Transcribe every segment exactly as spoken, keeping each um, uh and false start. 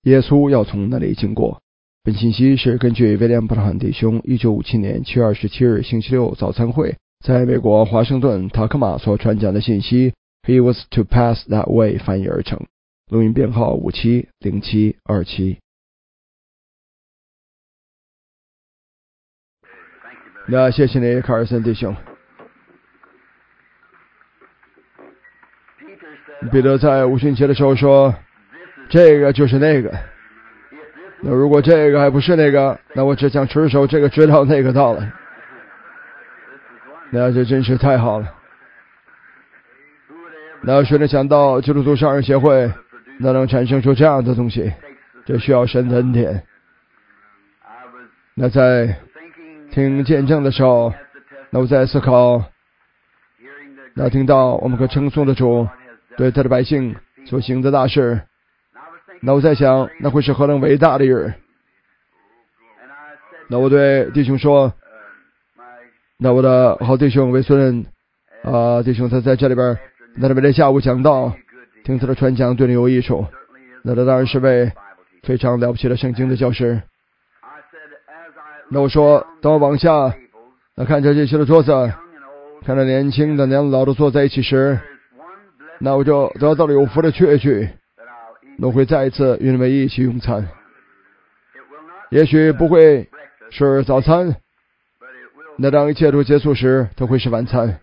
耶稣要从那里经过。本信息是根据威廉·布特汉弟兄一九五七年七月二十七日星期六早餐会在美国华盛顿塔科马所传讲的信息 He was to pass that way 翻译而成。录音编号五七零七二七。那谢谢你，卡尔森弟兄。彼得在五旬节的时候说，这个就是那个。那如果这个还不是那个，那我只想持守这个直到那个到了。那这真是太好了。那谁能想到基督徒商人协会那能产生出这样的东西？这需要神的恩典。那在听见证的时候，那我在思考，那听到我们可称颂的主对他的百姓所行的大事，那我在想，那会是何等伟大的日。那我对弟兄说，那我的好弟兄维孙啊、呃，弟兄他在这里边，那他每天下午讲道，听他的传讲对你有益处。那他当然是位非常了不起的圣经的教师。那我说，当我往下那看着这些的桌子，看着年轻的年老的坐在一起时，那我就得到了有福的确据，那我会再一次与你们一起用餐。也许不会是早餐，那当一切都结束时，它会是晚餐。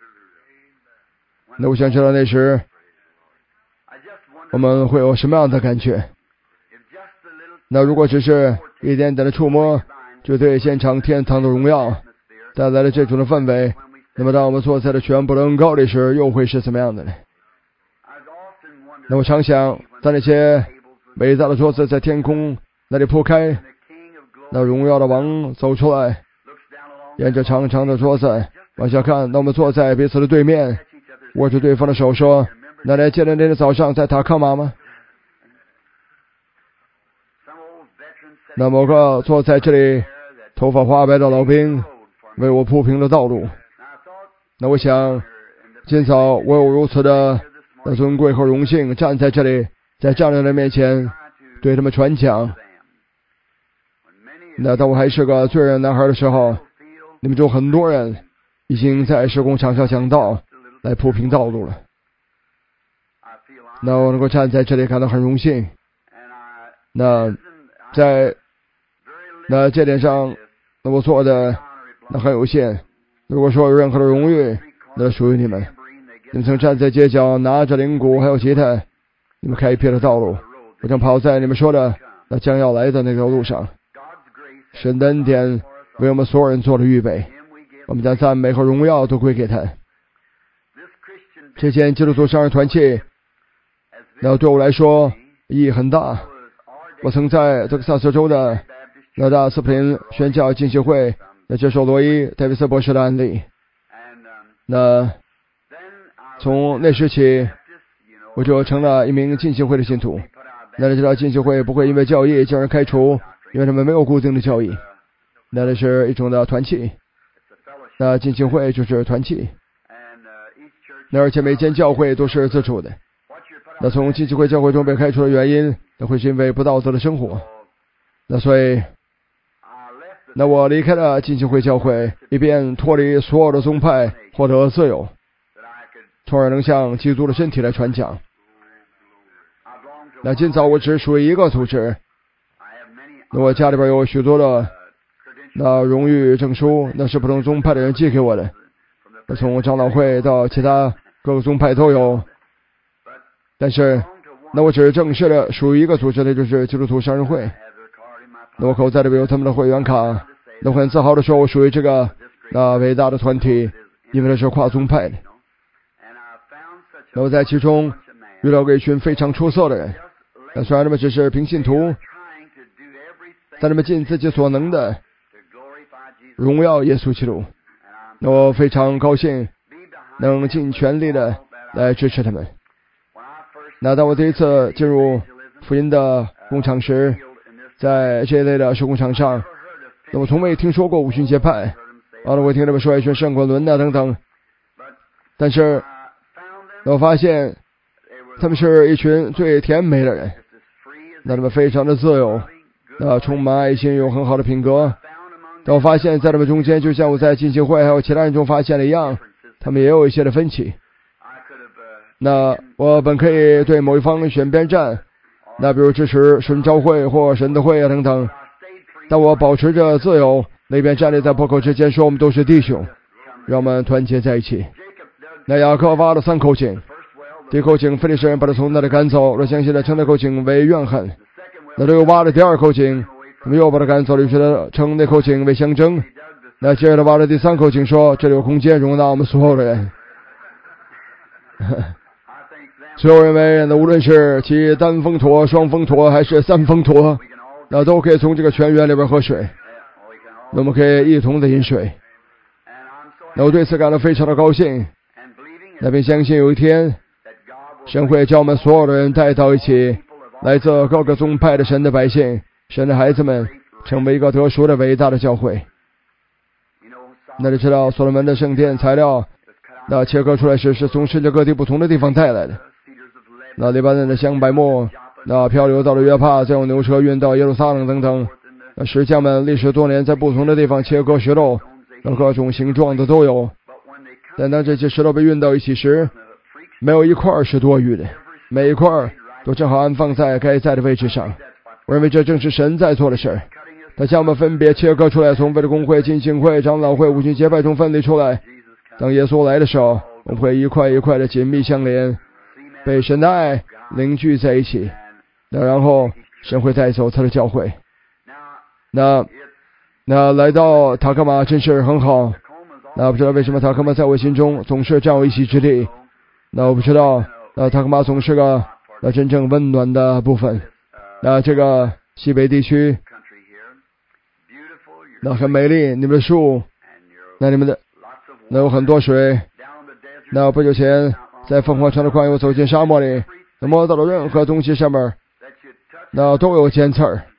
那我想知道那时我们会有什么样的感觉。那如果只是一点点的触摸，就对现场天堂的荣耀带来了这种的氛围，那么当我们坐在了全部的恩膏里时，又会是怎么样的呢？那我常想，当那些伟大的桌子在天空那里铺开，那荣耀的王走出来，沿着长长的桌子往下看，那我们坐在彼此的对面，握着对方的手说，那来记得那天早上在塔克马吗？那某个坐在这里头发花白的老兵为我铺平了道路。那我想，今早我有如此的尊贵和荣幸站在这里，在这样的人面前对他们传讲。那当我还是个罪人男孩的时候，你们中很多人已经在施工场上讲道来铺平道路了。那我能够站在这里感到很荣幸。那在那这点上，那我做的那很有限。如果说有任何的荣誉，那属于你们。你们曾站在街角，拿着铃鼓还有吉他，你们开辟了道路。我将跑在你们说的那将要来的那条路上。神的恩典为我们所有人做了预备，我们将赞美和荣耀都归给他。这件基督徒商人团契，那对我来说意义很大。我曾在德克萨斯州的那大斯普林宣教进修会那接受罗伊·戴维斯博士的案例。那从那时起，我就成了一名进修会的信徒。那知道进修会不会因为教义将人开除，因为他们没有固定的教义。那这是一种的团契。那进修会就是团契。那而且每间教会都是自主的。那从进修会教会中被开除的原因，那会是因为不道德的生活。那所以，那我离开了进修会教会，以便脱离所有的宗派，获得自由，从而能向基督的身体来传讲。那今早我只属于一个组织，那我家里边有许多的那荣誉证书，那是不同宗派的人寄给我的，那从长老会到其他各个宗派都有。但是那我只是正式的属于一个组织，那就是基督徒商人会。那我口在这边有他们的会员卡，那我很自豪的说，我属于这个那伟大的团体，因为那是跨宗派的。那我在其中遇到过一群非常出色的人，那虽然他们只是平信徒，但他们尽自己所能的荣耀耶稣基督。那我非常高兴能尽全力的来支持他们。那当我第一次进入福音的工厂时，在这一类的施工场上，那我从未听说过五旬节派，完了我听他们说一群圣滚轮啊等等，但是我发现他们是一群最甜美的人， 那他们非常的自由，那充满爱心，有很好的品格。但我发现在他们中间，就像我在浸信会还有其他人中发现的一样，他们也有一些的分歧。那我本可以对某一方选边站，那比如支持神召会或神的会啊等等，但我保持着自由，那边站立在破口之间说我们都是弟兄，让我们团结在一起。那雅各挖了三口井，第一口井非利士人把他从那里赶走，若相信的称那口井为怨恨。那这又挖了第二口井，他们又把他赶走了，于是他称那口井为相争。那接着他挖了第三口井，说这里有空间容纳我们所有的人。所有认为，那无论是其单峰驼、双峰驼还是三峰驼，那都可以从这个泉源里边喝水，那我们可以一同的饮水。那我对此感到非常的高兴，那并相信有一天神会将我们所有的人带到一起，来自各个宗派的神的百姓，神的孩子们，成为一个特殊的伟大的教会。那你知道所罗门的圣殿材料，那切割出来时是从世界各地不同的地方带来的。那黎巴嫩的香柏木，那漂流到了约帕，再用牛车运到耶路撒冷等等。那石匠们历时多年，在不同的地方切割石头，那各种形状的都有。但当这些石头被运到一起时，没有一块是多余的，每一块都正好安放在该在的位置上。我认为这正是神在做的事儿。他将我们分别切割出来，从为了公会、浸信会、长老会、五旬节派中分离出来。当耶稣来的时候，我们会一块一块的紧密相连，被神的爱凝聚在一起。那然后神会带走他的教会。那那来到塔克马真是很好。那不知道为什么塔克马在我心中总是占有一席之地。那我不知道，那塔克马总是个那真正温暖的部分。那这个西北地区，那很美丽，你们的树，那你们的那有很多水。那不久前在凤凰城的旷野，我走进沙漠里，那摸到了任何东西上面那都有尖刺儿。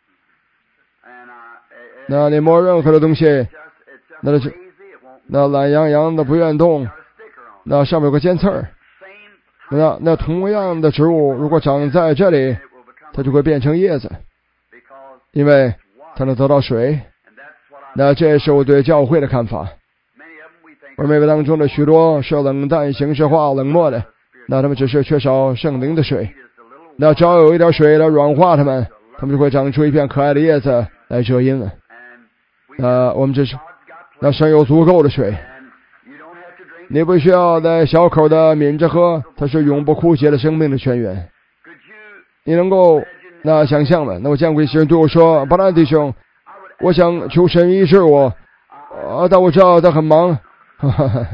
那你摸任何的东西，那是那懒洋洋的不愿动，那上面有个尖刺儿。那那同样的植物如果长在这里，它就会变成叶子，因为它能得到水。那这是我对教会的看法。我认为当中的许多是冷淡、形式化、冷漠的，那他们只是缺少圣灵的水。那只要有一点水来软化它们，它们就会长出一片可爱的叶子来遮阴了。那我们这是那神有足够的水，你不需要在小口的抿着喝，它是永不枯竭的生命的泉源。你能够那想象吗？那我见过一些人对我说：“巴兰弟兄，我想求神医治我，啊，但我知道他很忙。”哈哈哈！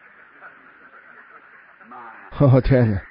哦天哪！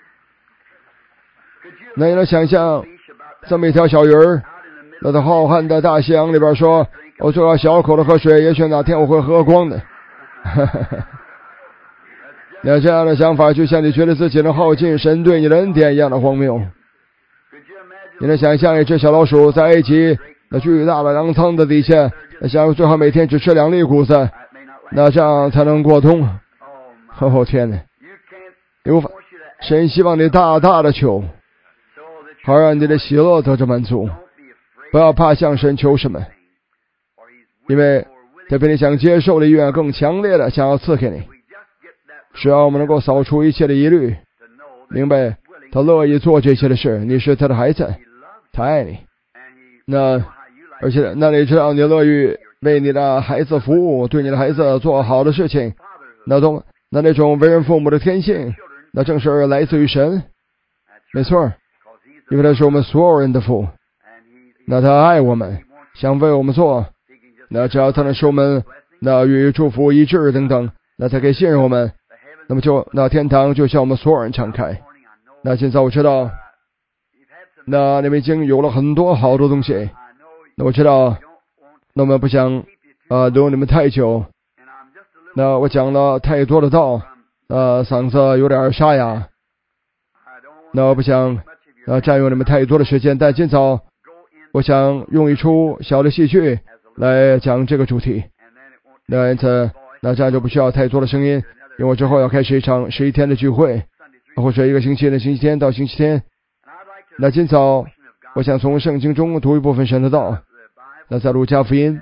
那你能想象这么一条小鱼儿，那在浩瀚的大西洋里边说：“我就要小口的喝水，也许哪天我会喝光的。”哈哈哈！那这样的想法，就像你觉得自己能耗尽神对你的恩典一样的荒谬。你能想象一只小老鼠在埃及那巨大的粮仓的底下，那想最好每天只吃两粒谷子，那这样才能过冬。哦天哪！你无法，神希望你大大的求，好让你的喜乐得着满足。不要怕向神求什么，因为他比你想接受的意愿更强烈的想要赐给你。只要我们能够扫除一切的疑虑，明白他乐意做这些的事，你是他的孩子，他爱你。那而且那你知道你乐于为你的孩子服务，对你的孩子做好的事情，那种那那种为人父母的天性，那正是来自于神。没错，因为他是我们所有人的父，那他爱我们，想为我们做，那只要他能使我们那与祝福一致等等，那他可以信任我们，那么就那天堂就向我们所有人敞开。那现在我知道，那你们已经有了很多好多东西，那我知道，那我们不想呃留你们太久，那我讲了太多的道，呃嗓子有点沙哑，那我不想呃占用你们太多的时间，但今早我想用一出小的戏剧来讲这个主题。那因此那这样就不需要太多的声音，因为我之后要开始一场十一天的聚会，或者一个星期的星期天到星期天。那今早我想从圣经中读一部分神的道。那在路加福音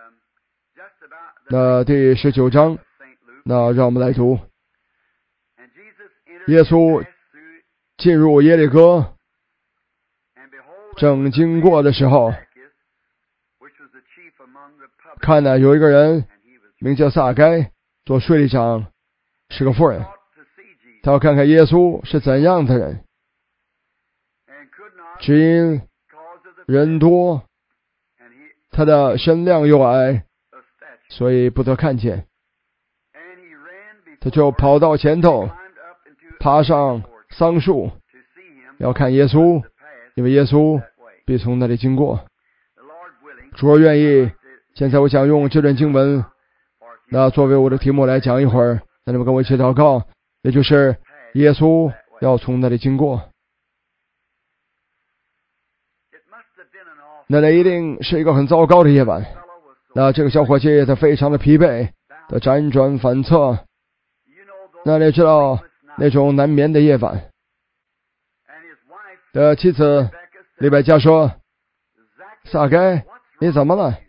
那第十九章，那让我们来读。耶稣进入耶利哥，正经过的时候，看呢有一个人名叫撒该，做税吏长，是个妇人。他要看看耶稣是怎样的人，只因人多，他的身量又矮，所以不得看见。他就跑到前头，爬上桑树，要看耶稣，因为耶稣必从那里经过。主若愿意，现在我想用这段经文那作为我的题目来讲一会儿，那你们跟我一起祷告，也就是耶稣要从那里经过。那那一定是一个很糟糕的夜晚。那这个小伙计他非常的疲惫，他辗转反侧。那你知道那种难眠的夜晚。的妻子利百加说：“撒该，你怎么了？”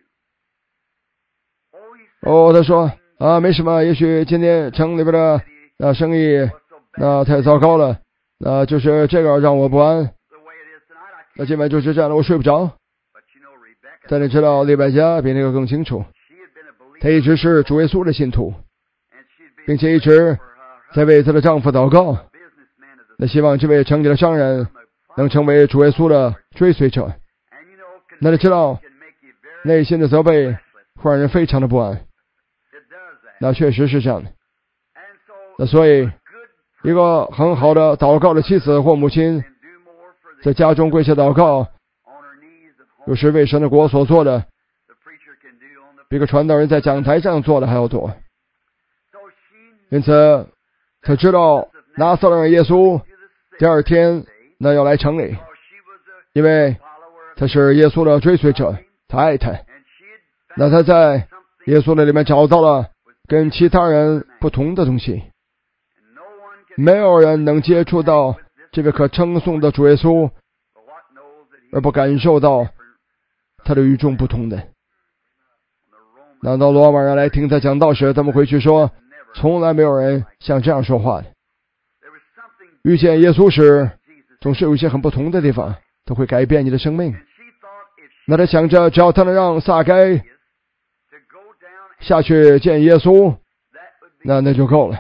哦，他说：“啊，没什么，也许今天城里边的那生意那太糟糕了，那就是这个让我不安。那今晚就是这样的，我睡不着。”但你知道利百加比那个更清楚，她一直是主耶稣的信徒，并且一直在为她的丈夫祷告，那希望这位城里的商人能成为主耶稣的追随者。那你知道内心的责备会让人非常的不安，那确实是这样的。那所以一个很好的祷告的妻子或母亲，在家中跪下祷告，有时为神的国所做的，比一个传道人在讲台上做的还要多。因此他知道拿撒勒人耶稣第二天那要来城里，因为他是耶稣的追随者，他爱他。那他在耶稣的里面找到了跟其他人不同的东西，没有人能接触到这位可称颂的主耶稣而不感受到他的与众不同的。难道罗马人来听他讲道时，他们回去说从来没有人像这样说话的。遇见耶稣时总是有一些很不同的地方，他会改变你的生命。那他想着只要他能让撒该下去见耶稣，那那就够了。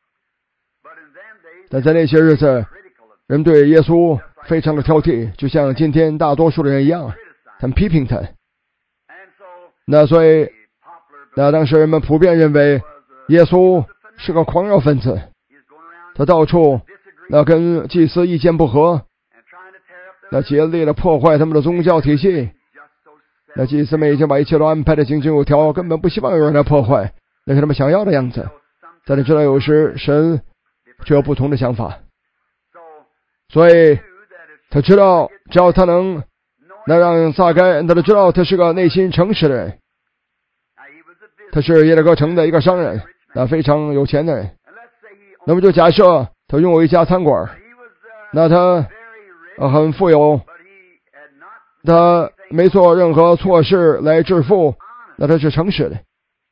但在那些日子，人对耶稣非常的挑剔，就像今天大多数的人一样，他们批评他。那所以那当时人们普遍认为耶稣是个狂热分子，他到处那跟祭司意见不合，那竭力的破坏他们的宗教体系。那祭司们已经把一切都安排的井井有条，根本不希望有人来破坏，那是他们想要的样子。但你知道有时神却有不同的想法，所以他知道只要他能那让撒该，他就知道他是个内心诚实的人。他是耶利哥城的一个商人，那非常有钱的人。那么就假设他拥有一家餐馆，那他、呃、很富有，他没做任何错事来致富，那他是诚实的。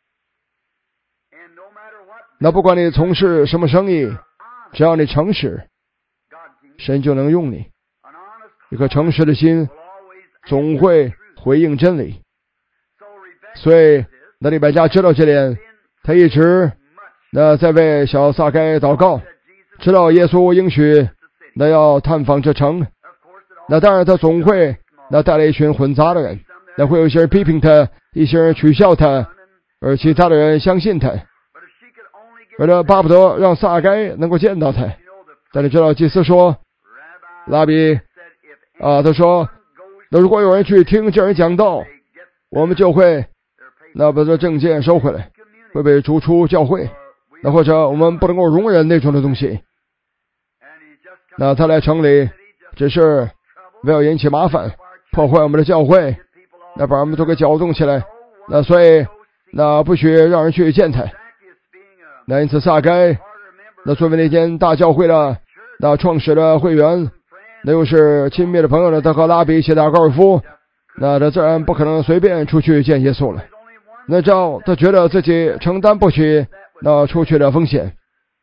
那不管你从事什么生意，只要你诚实，神就能用你。一颗诚实的心总会回应真理。所以那利百加知道这点，他一直那在为小撒该祷告，知道耶稣应许那要探访这城。那当然他总会那带来一群混杂的人，那会有一些人批评他，一些人取笑他，而其他的人相信他。而他巴不得让撒该能够见到他。但你知道祭司说，拉比啊，他说那如果有人去听这人讲道，我们就会那把这证件收回来，会被逐出教会，那或者我们不能够容忍那种的东西。那他来城里只是为了引起麻烦，破坏我们的教会，那把我们都给搅动起来，那所以那不许让人去见他。那因此撒该那作为那间大教会的那创始的会员， 那又是亲密的朋友呢，他和拉比一起打高尔夫，那他自然不可能随便出去见耶稣了。那这样他觉得自己承担不起那出去的风险，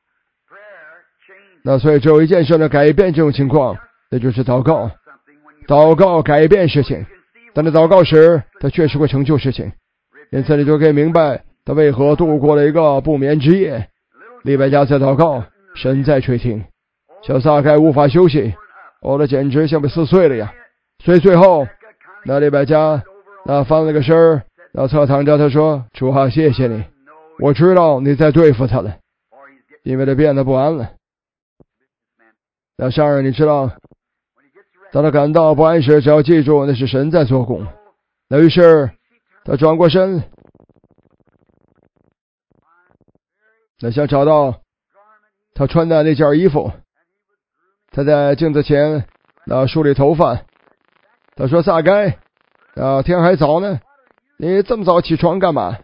那所以只有一件事呢改变这种情况，那就是祷告。祷告改变事情，但是祷告时他确实会成就事情，因此你就可以明白他为何度过了一个不眠之夜。利百加在祷告，神在垂听，小撒该无法休息，哦，那简直像被撕碎了呀。所以最后那利百加那翻了个身儿，那侧躺着，他说：主啊，谢谢你，我知道你在对付他了，因为他变得不安了。那商人，你知道当他感到不安时，只要记住那是神在做工。那于是他转过身，那想找到他穿的那件衣服。他在镜子前那梳理头发，他说：撒该，啊，天还早呢，你这么早起床干嘛？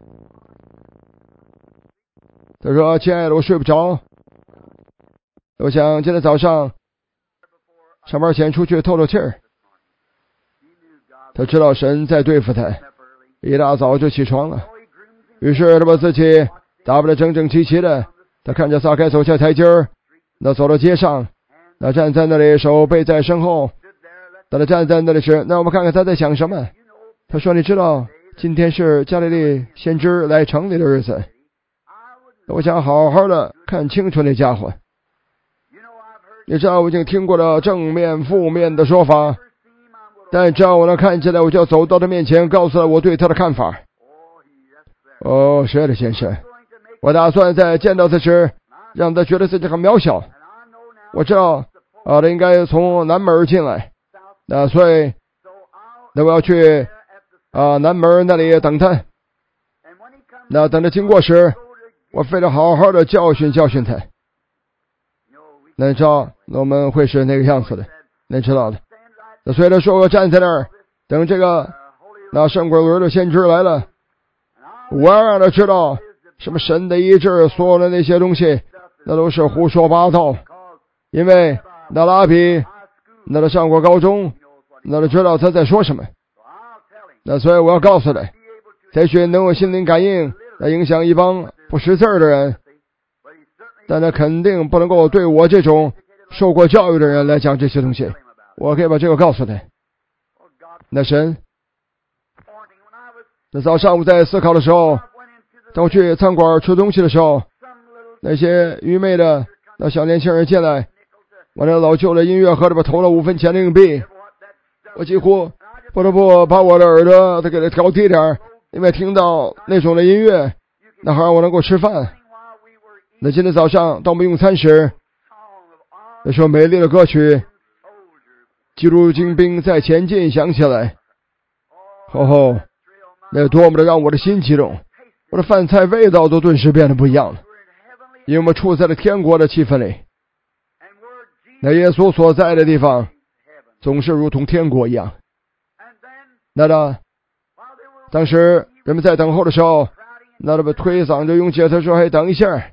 他说：亲爱的，我睡不着，我想今天早上上班前出去透透气儿。他知道神在对付他，一大早就起床了。于是他把自己打扮得整整齐齐的，他看着撒该走下台阶儿，那走到街上，那站在那里，手背在身后。当他站在那里时，那我们看看他在想什么。他说：你知道今天是加利利先知来城里的日子，我想好好的看清楚那家伙。你知道我已经听过了正面负面的说法，但只要我能看起来，我就走到他面前，告诉了我对他的看法。哦，是的，先生，我打算在见到他时让他觉得自己很渺小。我知道啊，他应该从南门进来，那所以那我要去啊南门那里等他。那等他经过时，我非得好好的教训教训他。那你知道那我们会是那个样子的，那你知道的。那所以他说我站在那儿等这个那圣鬼轮的先知来了，我要让他知道什么神的医治，所有的那些东西那都是胡说八道。因为那拉比那他上过高中，那他知道他在说什么。那所以我要告诉他，也许能有心灵感应来影响一帮不识字的人，但他肯定不能够对我这种受过教育的人来讲这些东西。我可以把这个告诉他。那神那早上我在思考的时候，当我去餐馆吃东西的时候，那些愚昧的那小年轻人进来，我那老旧的音乐盒里边投了五分钱的硬币，我几乎不得不把我的耳朵都给它调低点，因为听到那种的音乐，那好让我能够吃饭。那今天早上当我们用餐时，那首美丽的歌曲基督精兵在前进响起来，吼吼，那多么的让我的心激动，我的饭菜味道都顿时变得不一样了，因为我们处在了天国的气氛里。那耶稣所在的地方总是如同天国一样。那的当时人们在等候的时候，那他们推搡着拥挤，他说：嘿，等一下，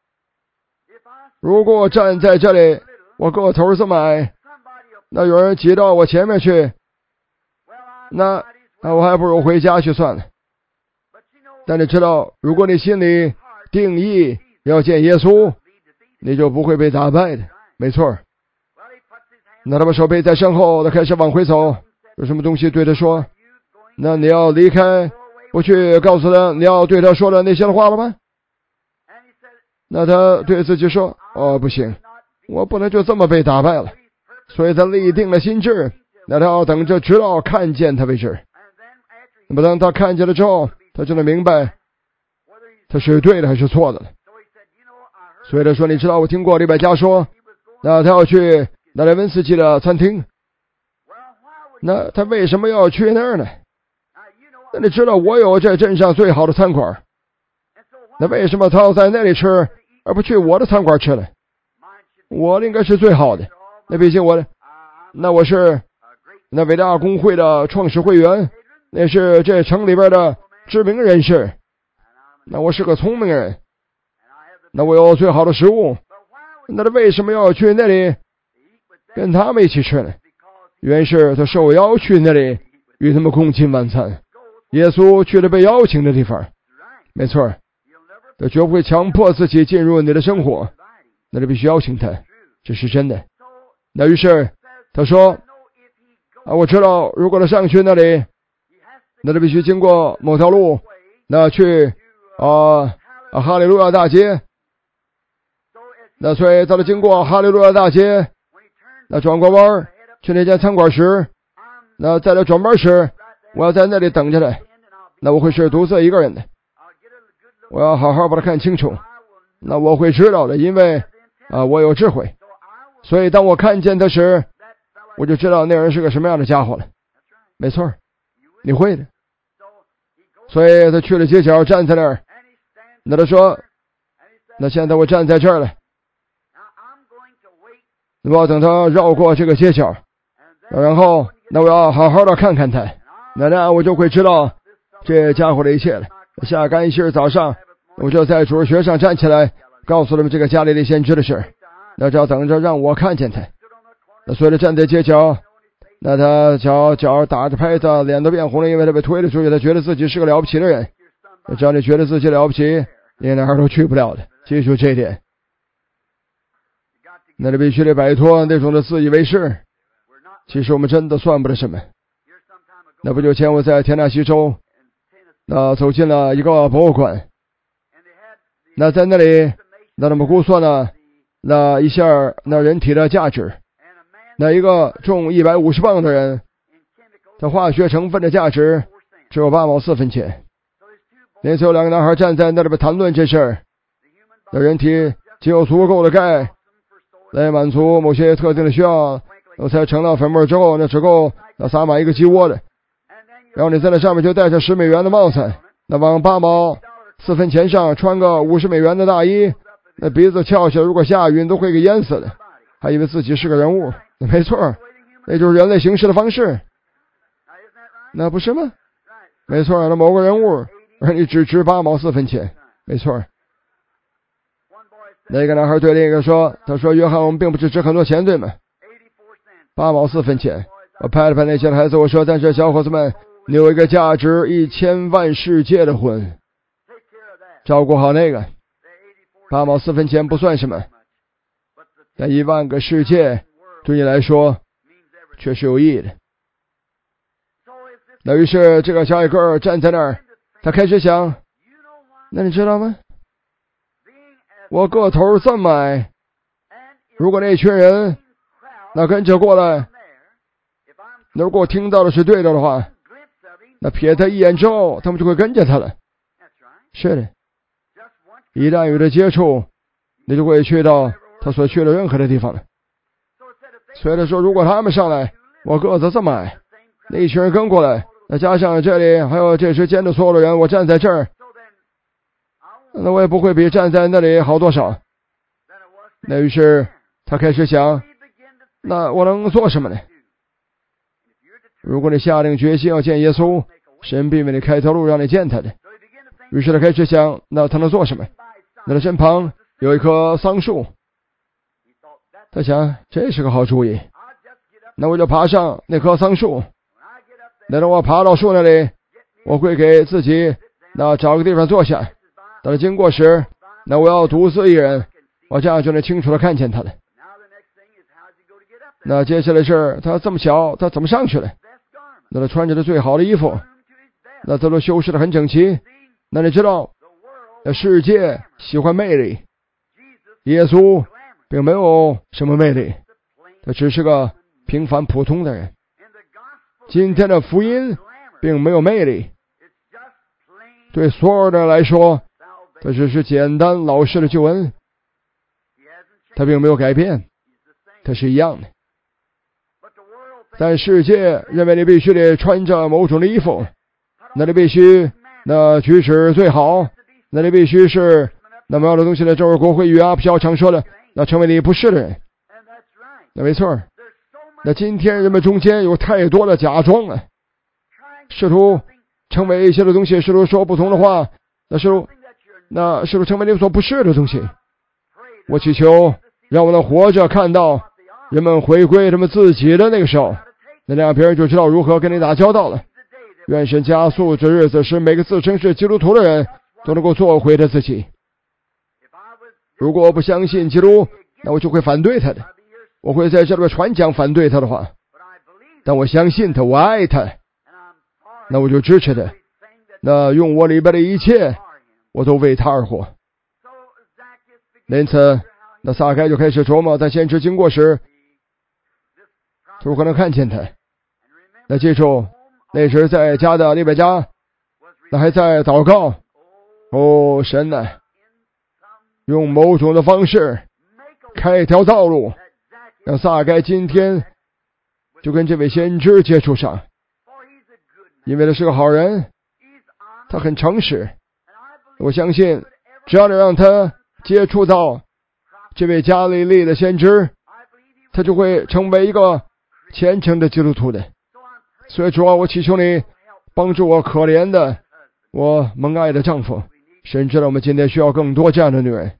如果我站在这里，我个头这么矮，那有人挤到我前面去，那那我还不如回家去算了。但你知道，如果你心里定义要见耶稣，你就不会被打败的。没错。那他把手背在身后，他开始往回走，有什么东西对他说，那你要离开，不去告诉他你要对他说的那些话了吗？那他对自己说，哦，不行，我不能就这么被打败了。所以他立定了心志，那他要等着直到看见他为止。那么当他看见了之后，他就能明白他是对的还是错的了。所以他说，你知道我听过利百加说，那他要去那莱文斯基的餐厅，那他为什么要去那儿呢？那你知道我有这镇上最好的餐馆，那为什么他要在那里吃而不去我的餐馆吃呢？我应该是最好的，那毕竟我那我是那伟大公会的创始会员，那是这城里边的知名人士，那我是个聪明人，那我有最好的食物，那他为什么要去那里跟他们一起吃呢？ 原是他受邀去那里与他们共进晚餐。耶稣去了被邀请的地方，没错，他绝不会强迫自己进入你的生活，那你必须邀请他，这是真的。那于是他说啊，我知道如果他上去那里，那他必须经过某条路，那去啊啊哈利路亚大街，那所以当他经过哈利路亚大街，那转过弯去那间餐馆时，那在他转弯时，我要在那里等着他，那我会是独自一个人的，我要好好把他看清楚，那我会知道的，因为啊我有智慧，所以当我看见他时，我就知道那人是个什么样的家伙了。没错，你会的。所以他去了街角，站在那儿，那他说，那现在我站在这儿了，那么等他绕过这个街角，然后那我要好好的看看他，那那我就会知道这家伙的一切了。下干一日早上，我就在主日学上站起来，告诉他们这个加利利先知的事，那就要等着让我看见他。那随着站在街角，那他脚脚打着拍子，脸都变红了，因为他被推了出去，他觉得自己是个了不起的人。只要你觉得自己了不起，你哪儿都去不了的，记住这一点。那你必须得摆脱那种的自以为是，其实我们真的算不得什么。那不久前我在田纳西州，那走进了一个博物馆，那在那里，那他们估算了那一下那人体的价值，那一个重一百五十磅的人，他化学成分的价值只有八毛四分钱。那时候两个男孩站在那里边谈论这事儿，那人体仅有足够的钙来满足某些特定的需要，我才成了粉末之后，那只够那撒满一个鸡窝的。然后你在那上面就戴着十美元的帽子，那往八毛四分钱上穿个五十美元的大衣，那鼻子翘起来，如果下雨你都会给淹死的，还以为自己是个人物。没错，那就是人类行事的方式，那不是吗？没错，那某个人物而你只值八毛四分钱，没错。那个男孩对另一个说，他说约翰，我们并不是值很多钱对吗？八毛四分钱。我拍了拍那些孩子，我说，但是小伙子们，你有一个价值一千万世界的魂，照顾好那个，八毛四分钱不算什么，但一万个世界对你来说却是有意义的。那于是这个小矮个站在那儿，他开始想，那你知道吗？我个头这么矮，如果那群人那跟着过来，那如果我听到的是对的的话，那瞥他一眼之后，他们就会跟着他了。是的，一旦与他接触，你就会去到他所去的任何的地方了。所以他说，如果他们上来，我个子这么矮，那一群人跟过来，那加上这里还有这之间的所有的人，我站在这儿，那我也不会比站在那里好多少。那于是他开始想，那我能做什么呢？如果你下定决心要见耶稣，神必为你开条路让你见他的。于是他开始想，那他能做什么？那他身旁有一棵桑树，他想这是个好主意，那我就爬上那棵桑树。那等我爬到树那里，我会给自己那找个地方坐下，等他经过时，那我要独自一人，我这样就能清楚的看见他了。那接下来是他这么小，他怎么上去了？那他穿着的最好的衣服，那他都修饰的很整齐。那你知道，那世界喜欢魅力，耶稣并没有什么魅力，他只是个平凡普通的人。今天的福音并没有魅力，对所有人来说，它只是简单老实的救恩，它并没有改变，它是一样的。但世界认为你必须得穿着某种的衣服，那你必须那举止最好，那你必须是那么样的东西呢？这是国会语啊，比较常说的，那成为你不是的人。那没错，那今天人们中间有太多的假装了，试图成为一些的东西，试图说不同的话，那试图那试图成为你所不是的东西。我祈求让我能活着看到人们回归他们自己的那个时候， 那这样别人就知道如何跟你打交道了。愿神加速这日子，使每个自称是基督徒的人都能够做回他自己。如果我不相信基督，那我就会反对他的，我会在这里传讲反对他的话。但我相信他，我爱他，那我就支持他，那用我里边的一切我都为他而活。因此那撒该就开始琢磨，在先知经过时如何能看见他。那记住，那时在家的利百加，那还在祷告，哦神呐，用某种的方式开一条道路，让撒该今天就跟这位先知接触上，因为他是个好人，他很诚实。我相信只要能让他接触到这位加利利的先知，他就会成为一个虔诚的基督徒的。所以主啊，我祈求你帮助我可怜的我蒙爱的丈夫。神知道我们今天需要更多这样的女人。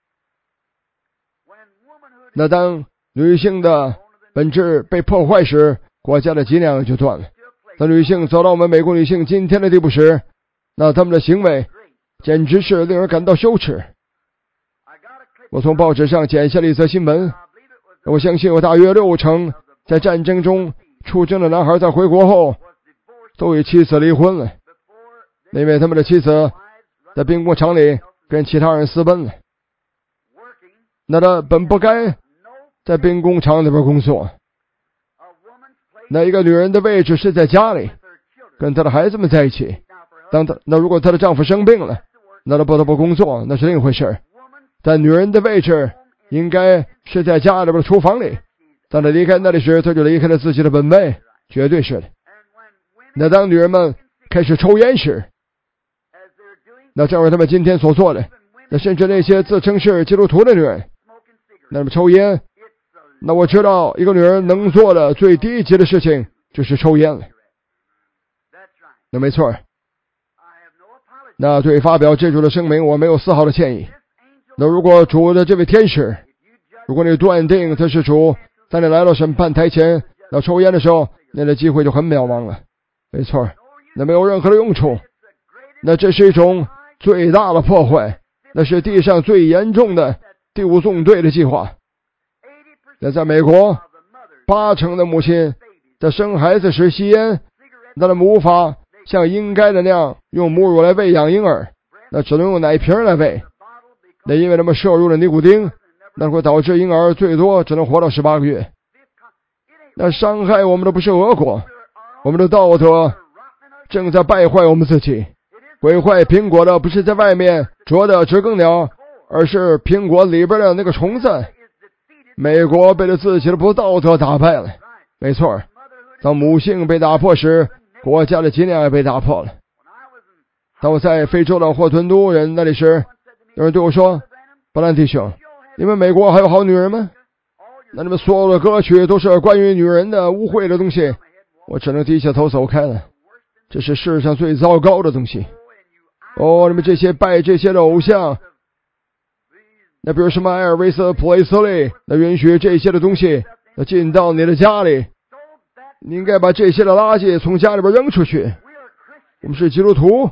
那当女性的本质被破坏时，国家的脊梁就断了。当女性走到我们美国女性今天的地步时，那他们的行为简直是令人感到羞耻。我从报纸上剪下了一则新闻，我相信有大约六成在战争中出征的男孩在回国后都与妻子离婚了，因为他们的妻子在兵工厂里跟其他人私奔了。那他本不该在兵工厂里边工作，那一个女人的位置是在家里跟她的孩子们在一起。当她那如果她的丈夫生病了，那她不得不工作，那是另一回事。但女人的位置应该是在家里边的厨房里，当她离开那里时，她就离开了自己的本位，绝对是的。那当女人们开始抽烟时，那正如他们今天所做的，那甚至那些自称是基督徒的女人，那么抽烟，那我知道一个女人能做的最低级的事情就是抽烟了。那没错，那对发表这主的声明我没有丝毫的歉意。那如果主的这位天使，如果你断定他是主，当你来到审判台前要抽烟的时候，那的机会就很渺茫了。没错，那没有任何的用处。那这是一种最大的破坏，那是地上最严重的第五纵队的计划。那在美国，八成的母亲在生孩子时吸烟，那他们无法像应该的那样用母乳来喂养婴儿，那只能用奶瓶来喂。那因为他们摄入了尼古丁，那会导致婴儿最多只能活到十八个月。那伤害我们的不是俄国，我们的道德正在败坏我们自己。毁坏苹果的不是在外面啄的知更鸟，而是苹果里边的那个虫子。美国被了自己的不道德打败了。没错，当母性被打破时，国家的脊梁也被打破了。当我在非洲的霍顿都人那里时，有人对我说，布兰弟兄，你们美国还有好女人吗？那你们所有的歌曲都是关于女人的污秽的东西。我只能低下头走开了。这是世上最糟糕的东西。哦，你们这些拜这些的偶像，那比如什么艾尔维斯、普雷斯利，那允许这些的东西那进到你的家里，你应该把这些的垃圾从家里边扔出去。我们是基督徒。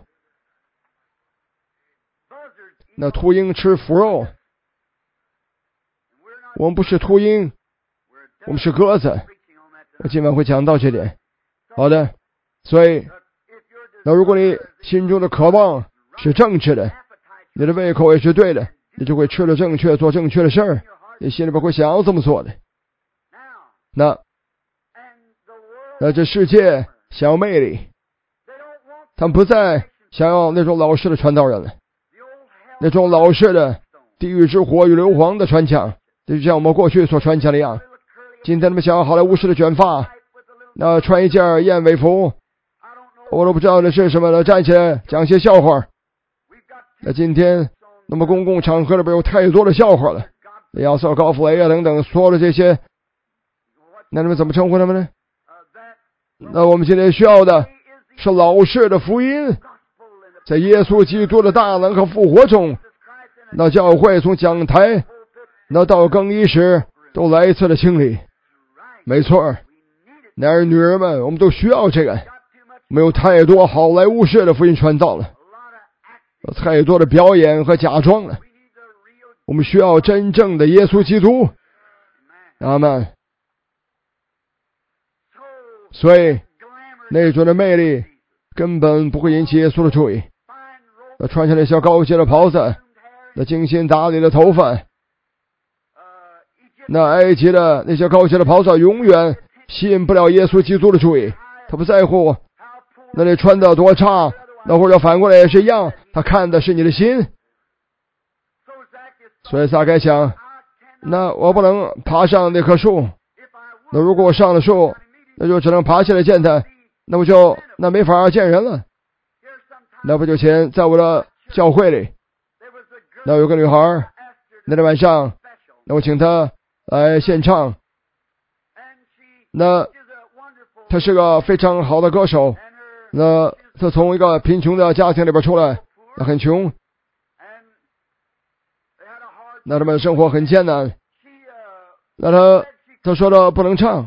那秃鹰吃腐肉，我们不是秃鹰，我们是鸽子。我今晚会讲到这点。好的，所以那如果你心中的渴望是正确的，你的胃口也是对的，你就会吃的正确，做正确的事儿，你心里边会想要这么做的。那那这世界想要魅力，他们不再想要那种老式的传道人了，那种老式的地狱之火与硫磺的传讲，就像我们过去所传讲的一样。今天他们想要好莱坞式的卷发，那穿一件燕尾服，我都不知道那是什么了，站起来讲些笑话。那今天那么公共场合里边有太多的笑话了，亚瑟高弗雷啊等等所有的这些，那你们怎么称呼他们呢？那我们今天需要的是老式的福音，在耶稣基督的大能和复活中，那教会从讲台那到更衣室都来一次的清理。没错， 男人女人们，我们都需要这个。没有太多好莱坞式的福音传道了，有太多的表演和假装了。我们需要真正的耶稣基督。阿们。所以那种的魅力根本不会引起耶稣的注意。那穿上那小高级的袍子，那精心打理的头发，那埃及的那些高级的袍子永远吸引不了耶稣基督的注意。他不在乎那你穿的多差，那或者反过来也是一样，他看的是你的心。所以撒该想，那我不能爬上那棵树，那如果我上了树，那就只能爬起来见他，那不就那没法见人了。那不久前在我的教会里，那有个女孩，那天晚上那我请她来献唱，那她是个非常好的歌手，那她从一个贫穷的家庭里边出来，那很穷，那他们生活很艰难，那她她说的不能唱，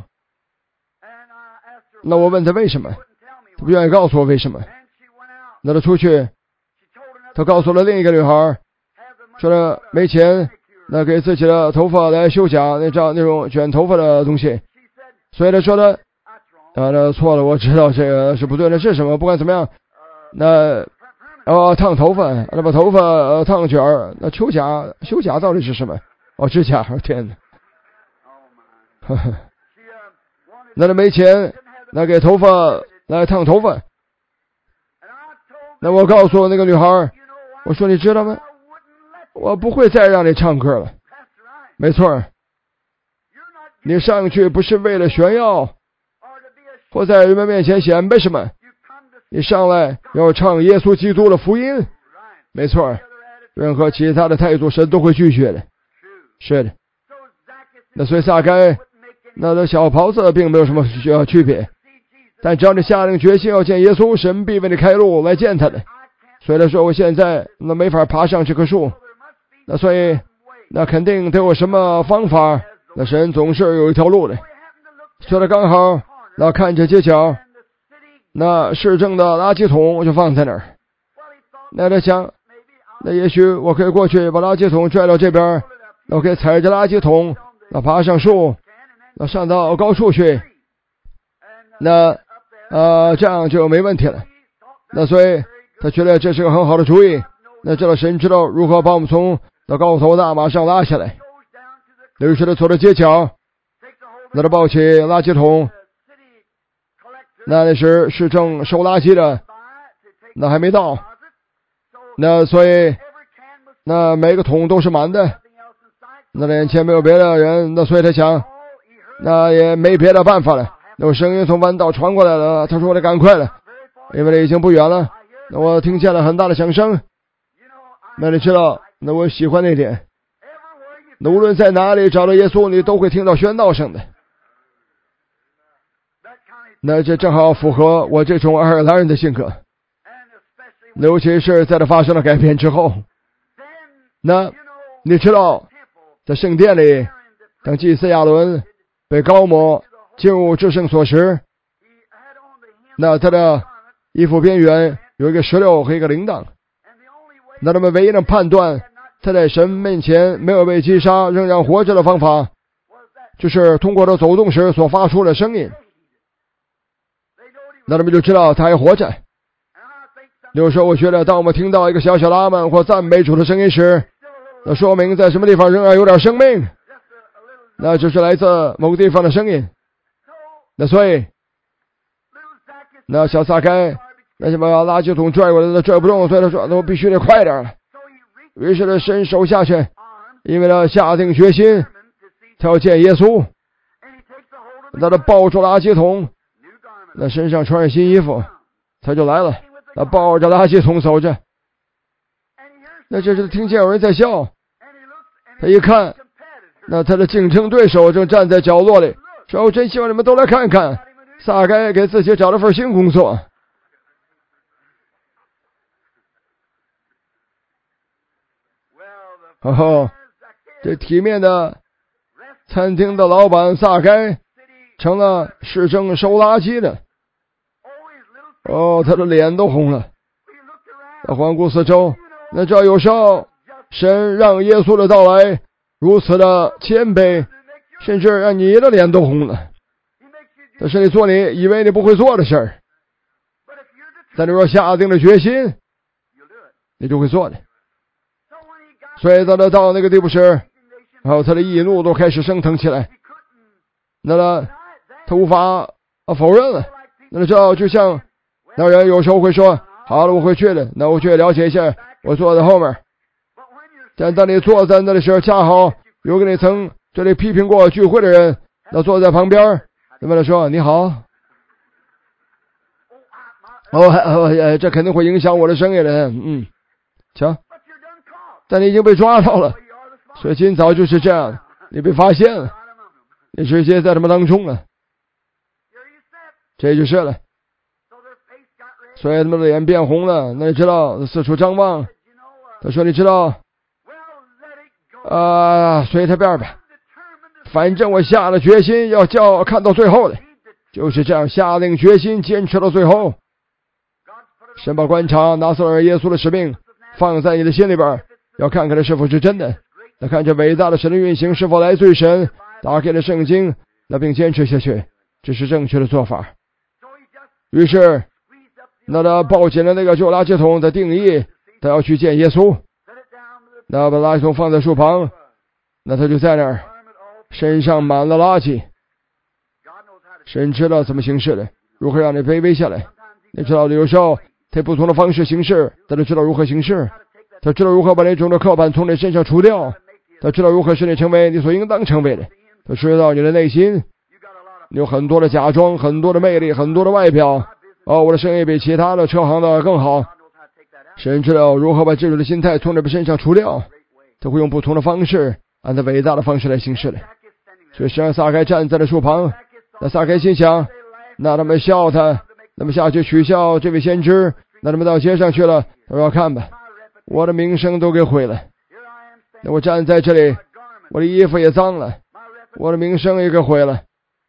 那我问她为什么，她不愿意告诉我为什么。那她出去，她告诉了另一个女孩，说了没钱，那给自己的头发来修甲，那叫那种卷头发的东西，所以她说的啊，那错了，我知道这个是不对的，是什么？不管怎么样，那哦烫头发，那把头发、呃、烫卷儿，那修甲修甲到底是什么？哦，指甲，天哪！呵呵，那她没钱，那给头发来烫头发。那我告诉那个女孩，我说你知道吗？我不会再让你唱歌了。没错，你上去不是为了炫耀，或在人们面前显摆什么，你上来要唱耶稣基督的福音。没错，任何其他的态度神都会拒绝的。是的。那所以撒该那的小袍子并没有什么区别，但只要你下定决心要见耶稣，神必为你开路来见他的。所以他说我现在那没法爬上这棵树，那所以那肯定得有什么方法，那神总是有一条路的。所以他刚好那看着街角那市政的垃圾桶就放在那儿，那他想那也许我可以过去把垃圾桶拽到这边，那我可以踩着垃圾桶那爬上树，那上到高处去，那呃这样就没问题了。那所以他觉得这是个很好的主意，那知道神知道如何把我们从那高头大马上拉下来。于是他走到街角，那他抱起垃圾桶，那那时市政收垃圾的那还没到，那所以那每个桶都是满的，那眼前没有别的人，那所以他想那也没别的办法了。那有声音从弯道传过来了，他说我得赶快了，因为已经不远了。那我听见了很大的响声，那你知道那我喜欢那点，那无论在哪里找到耶稣，你都会听到喧闹声的。那这正好符合我这种爱尔兰人的性格，尤其是在它发生了改变之后。那你知道在圣殿里，当祭司亚伦被膏抹进入至圣所时，那他的衣服边缘有一个石榴和一个铃铛，那他们唯一能判断他在神面前没有被击杀仍然活着的方法，就是通过他走动时所发出的声音，那他们就知道他还活着。有时候我觉得当我们听到一个小小的阿们或赞美主的声音时，那说明在什么地方仍然有点生命，那就是来自某个地方的声音。那所以那小撒该那什么垃圾桶拽过来的拽不动，所以他说那我必须得快点了。于是他伸手下去，因为他下定决心他要见耶稣，那他抱住垃圾桶，那身上穿上新衣服，他就来了，他抱着垃圾桶走着。那这时听见有人在笑，他一看，那他的竞争对手正站在角落里，说我真希望你们都来看看撒该给自己找了份新工作。哦，这体面的餐厅的老板撒该成了市政收垃圾的。哦，他的脸都红了。他环顾四周，那这有时候神让耶稣的到来如此的谦卑，甚至让你的脸都红了。但是你做你以为你不会做的事儿，但你若下定了决心，你就会做的。所以当他到那个地步时，然后他的义怒都开始升腾起来，那么他无法否认了。那这就像那人有时候会说，好了，我会去的，那我去了解一下，我坐在后面。但当你坐在那的时候，恰好有个你曾这里批评过聚会的人，那坐在旁边，那么他说你好，哦，哦，这肯定会影响我的生意的，嗯，瞧，但你已经被抓到了，所以今早就是这样，你被发现了，你直接在他们当中了，这就是了。所以他们的脸变红了，那你知道四处张望，他说你知道啊，随他便吧，反正我下了决心要叫看到最后的，就是这样下定决心坚持到最后。神把观察拿撒勒耶稣的使命放在你的心里边，要看看这是否是真的，要看这伟大的神的运行是否来自于神，打开了圣经，那并坚持下去，这是正确的做法。于是那他抱紧了那个旧垃圾桶的定义，他要去见耶稣，那把垃圾桶放在树旁，那他就在那儿，身上满了垃圾。神知道怎么行事的，如何让你卑微下来。你知道有时候他不同的方式行事，他都知道如何行事，他知道如何把那种的刻板从你身上除掉，他知道如何使你成为你所应当成为的，他知道你的内心你有很多的假装，很多的魅力，很多的外表。哦，我的生意比其他的车行的更好。神知道如何把这种的心态从你们身上除掉，他会用不同的方式，按照伟大的方式来行事的。所以实际上撒该站在了树旁，那撒该心想，那他们笑他，那么下去取笑这位先知，那他们到街上去了，他说看吧，我的名声都给毁了，那我站在这里，我的衣服也脏了，我的名声也给毁了。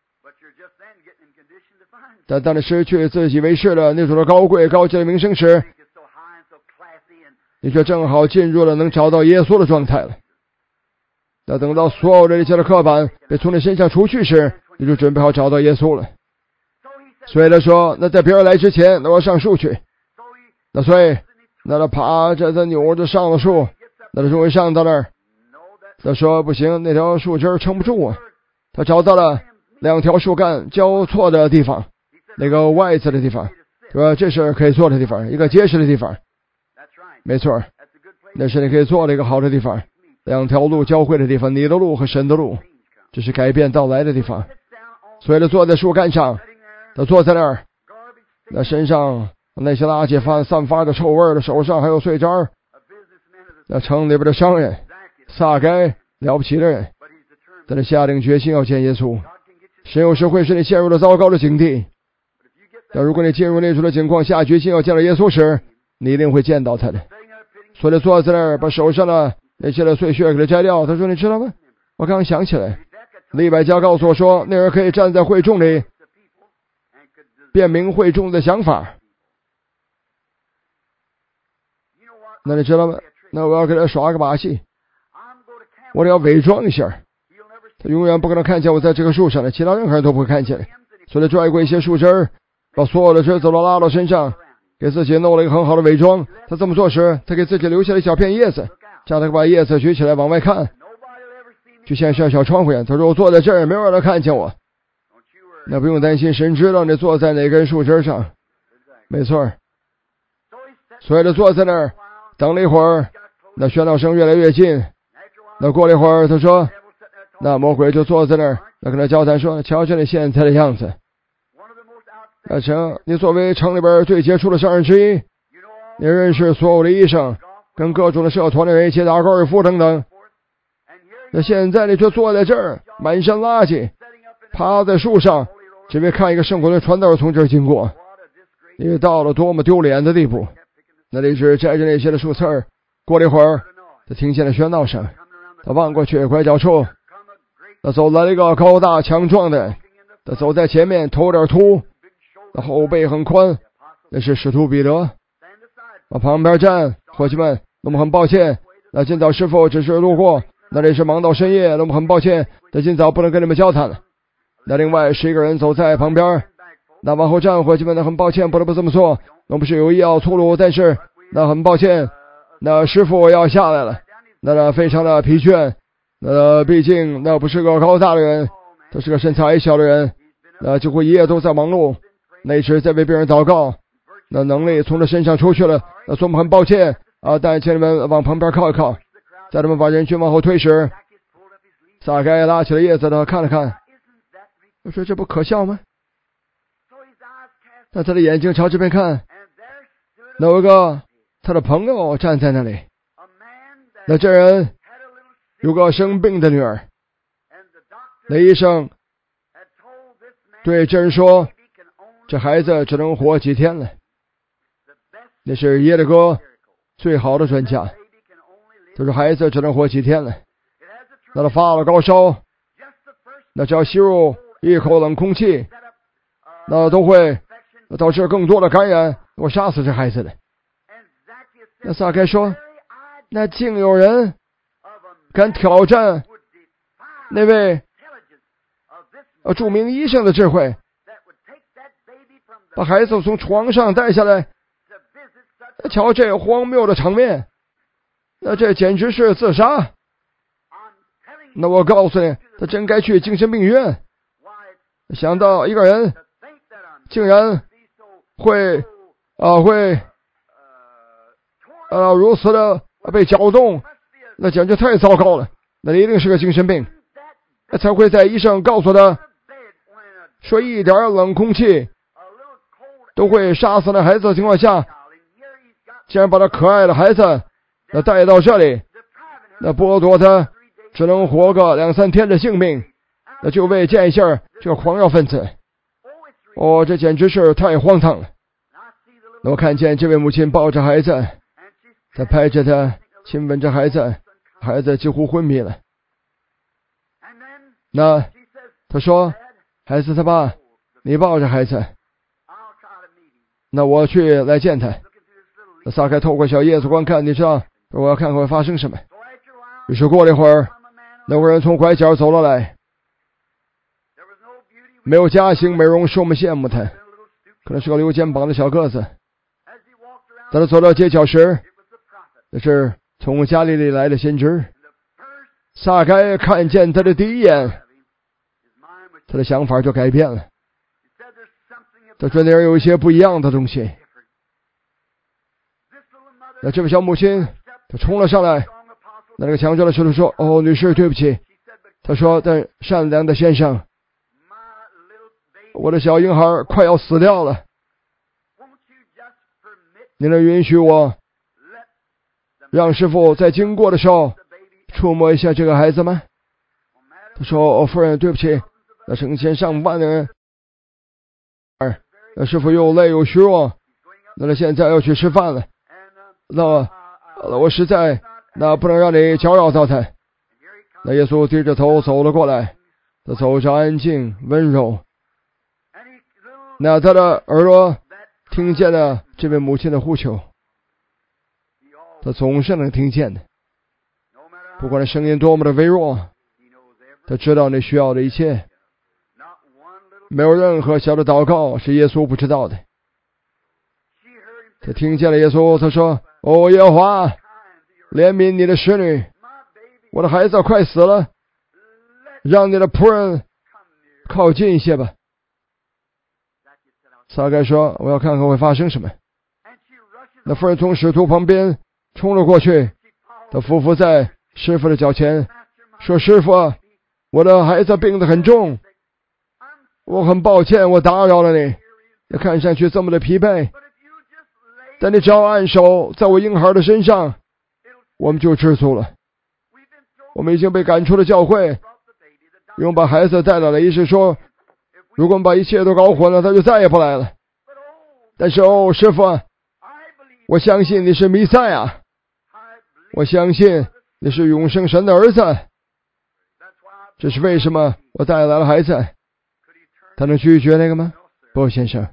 但当你失去自以为是的那种的高贵高洁的名声时，你却正好进入了能找到耶稣的状态了。那等到所有的这些的刻板被从你身上除去时，你就准备好找到耶稣了。所以他说，那在别人来之前，那我上树去。那所以那他爬着他扭着上了树，那他终于上到那儿。他说不行，那条树枝撑不住啊。他找到了两条树干交错的地方，那个外侧的地方，说这是可以坐的地方，一个结实的地方。没错，那是你可以坐的一个好的地方，两条路交汇的地方，你的路和神的路，这是改变到来的地方。所以他坐在树干上，他坐在那儿，那身上那些垃圾发散发着臭味的，手上还有碎渣儿。那城里边的商人撒该了不起的人，在那下定决心要见耶稣。神有时会使你陷入了糟糕的境地，但如果你进入那种的情况，下决心要见到耶稣时，你一定会见到他的。所以坐在那儿，把手上的那些的碎屑给他摘掉。他说你知道吗，我刚刚想起来，李百家告诉我说，那人可以站在会众里辨明会众的想法。那你知道吗？那我要给他耍个把戏，我得要伪装一下，他永远不可能看见我在这个树上的，其他任何人都不会看见。所以他拽过一些树枝儿，把所有的枝子都拉到身上，给自己弄了一个很好的伪装。他这么做时，他给自己留下了一小片叶子，这样他把叶子举起来往外看，就像像小窗户一样。他说我坐在这儿，没有人能看见我。那不用担心，神知道你坐在哪根树枝上。没错，所以他坐在那儿等了一会儿，那喧闹声越来越近。那过了一会儿，他说，那魔鬼就坐在那儿，那跟他交谈说，瞧瞧你现在的样子。那成，你作为城里边最杰出的商人之一，你认识所有的医生，跟各种的社团的人一起打高尔夫等等。那现在你却坐在这儿，满身垃圾，趴在树上，只为看一个圣公的传道从这儿经过。你到了多么丢脸的地步！那里是摘着那些的树刺儿。过了一会儿，他听见了喧闹声，他望过去，拐角处，那走来了一个高大强壮的， 他走在前面，头有点秃，那后背很宽，那是使徒彼得。往旁边站，伙计们，那么很抱歉，那今早师傅只是路过，那里是忙到深夜，那么很抱歉，那今早不能跟你们交谈了。那另外十一个人走在旁边，那往后站，伙计们，那很抱歉，不得不这么做，我们是有意要粗鲁，但是那很抱歉，那师傅要下来了，那非常的疲倦，那毕竟那不是个高大的人，他是个身材矮小的人，那几乎一夜都在忙碌，那一直在为别人祷告，那能力从他身上出去了，那说我们很抱歉啊，但请你们往旁边靠一靠。在他们把人群往后推时，撒该拉起了叶子的看了看，我说这不可笑吗？那他的眼睛朝这边看，那有一个他的朋友站在那里，那这人有个生病的女儿，那医生对这人说，这孩子只能活几天了。那是耶利哥最好的专家，他说孩子只能活几天了，那他发了高烧，那只要吸入一口冷空气，那都会导致更多的感染，我杀死这孩子的。那撒该说，那竟有人敢挑战那位呃著名医生的智慧，把孩子从床上带下来，瞧这荒谬的场面，那这简直是自杀。那我告诉你，他真该去精神病院。想到一个人竟然会啊会啊如此的被搅动，那简直太糟糕了，那一定是个精神病，才会在医生告诉他说一点冷空气都会杀死那孩子的情况下，竟然把他可爱的孩子那带到这里，那剥夺他只能活个两三天的性命，那就为见一下这个狂热分子。哦，这简直是太荒唐了。那我看见这位母亲抱着孩子，她拍着他，亲吻着孩子，孩子几乎昏迷了。那他说，孩子他爸，你抱着孩子，那我去来见他。那撒该透过小叶子观看，你知道我要看看会发生什么。于是过了一会儿，那个人从拐角走了来，没有家型美容使我们羡慕他，可能是个溜肩膀的小个子。当他走到街角时，那是从加利利来的先知。撒该看见他的第一眼，他的想法就改变了。他说那儿有一些不一样的东西。那这位小母亲她冲了上来，那个强壮的使徒说，哦女士对不起。他说，但善良的先生，我的小婴孩快要死掉了，你能允许我让师傅在经过的时候触摸一下这个孩子吗？他说，哦夫人对不起，那成千上万的人，那师傅又累又虚弱，那他现在要去吃饭了，那我实在那不能让你搅扰到他。那耶稣低着头走了过来，他走着安静温柔，那他的耳朵听见了这位母亲的呼求，他总是能听见的，不管那声音多么的微弱，他知道你需要的一切，没有任何小的祷告是耶稣不知道的。他听见了耶稣，他说，哦耶和华，怜悯你的使女，我的孩子快死了，让你的仆人靠近一些吧。撒该说，我要看看会发生什么。那妇人从使徒旁边冲了过去，他匍匐在师傅的脚前，说，师傅，我的孩子病得很重，我很抱歉我打扰了你，你看上去这么的疲惫，但你只要按手在我婴孩的身上，我们就知足了。我们已经被赶出了教会，因为我们把孩子带来了，医生说如果我们把一切都搞混了，他就再也不来了。但是哦师傅，我相信你是弥赛亚，我相信你是永生神的儿子，这是为什么我带来了孩子。 他能拒绝那个吗？不，先生。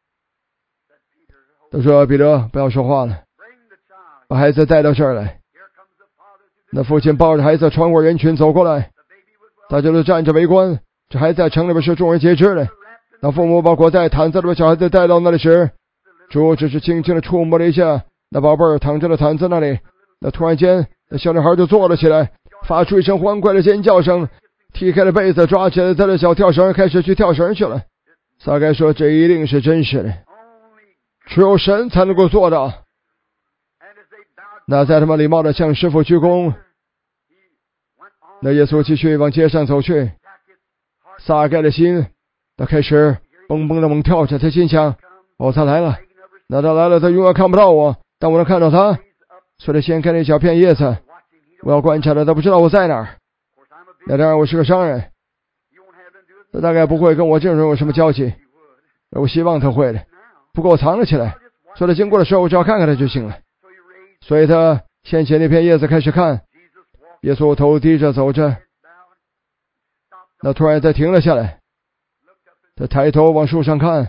他说：“彼得，不要说话了，把孩子带到这儿来。”那父亲抱着孩子穿过人群走过来，大家都站着围观。这孩子在城里边是众人皆知的。当父母把裹在毯子里的小孩子带到那里时，主只是轻轻地触摸了一下那宝贝儿躺在了毯子那里。那突然间，那小女孩就坐了起来，发出一声欢快的尖叫声，踢开了被子，抓起了他的小跳绳，开始去跳绳去了。撒该说：“这一定是真实的，只有神才能够做到。”那在他们礼貌地向师傅鞠躬，那耶稣继续往街上走去。撒该的心他开始蹦蹦的猛跳着，他心想：哦，他来了，那他来了，他永远看不到我，但我能看到他。所以他掀开那小片叶子，我要观察他，他不知道我在哪儿。那当然我是个商人，他大概不会跟我这种人有什么交集，我希望他会的，不过我藏了起来，所以他经过的时候我只要看看他就行了。所以他掀起那片叶子开始看。耶稣头低着走着，那突然他停了下来，他抬头往树上看，